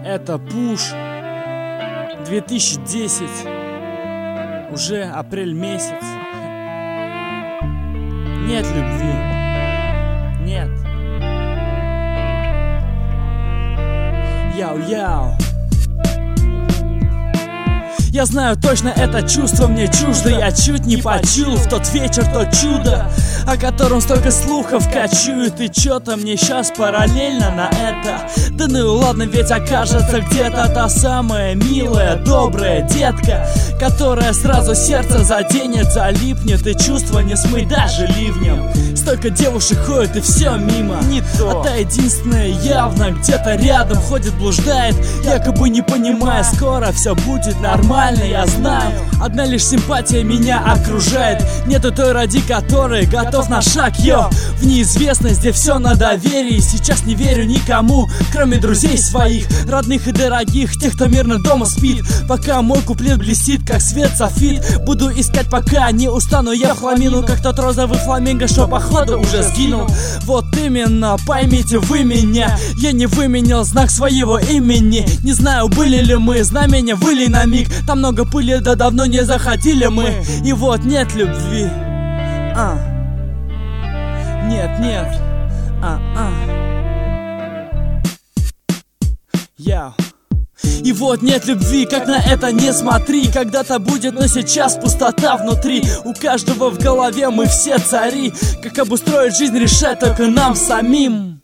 Это Пуш 2010. Уже апрель месяц. Нет любви. Нет. Яу-яу. Я знаю точно, это чувство мне чуждо. Я чуть не почуял в тот вечер то чудо, о котором столько слухов кочуют. И чё-то мне сейчас параллельно на это. Да ну и ладно, ведь окажется где-то та самая милая, добрая детка, которая сразу сердце заденет, залипнет, и чувства не смыть даже ливнем. Столько девушек ходит и все мимо, не то. А та единственная явно где-то рядом ходит, блуждает, якобы не понимая, скоро все будет нормально. Я знаю, одна лишь симпатия меня окружает. Нету той, ради которой готов на шаг, йо. В неизвестность, где все на доверии. Сейчас не верю никому, кроме друзей своих, родных и дорогих, тех, кто мирно дома спит. Пока мой куплет блестит, как свет софит, буду искать, пока не устану я в хламину, как тот розовый фламинго, что походу уже сгинул. Вот именно, поймите вы меня, я не выменял знак своего имени. Не знаю, были ли мы, знамения выли на миг. Там много пыли, да давно не заходили мы. И вот нет любви. Нет, нет. Яу. И вот нет любви, как на это не смотри. Когда-то будет, но сейчас пустота внутри. У каждого в голове мы все цари. Как обустроить жизнь, решать только нам самим.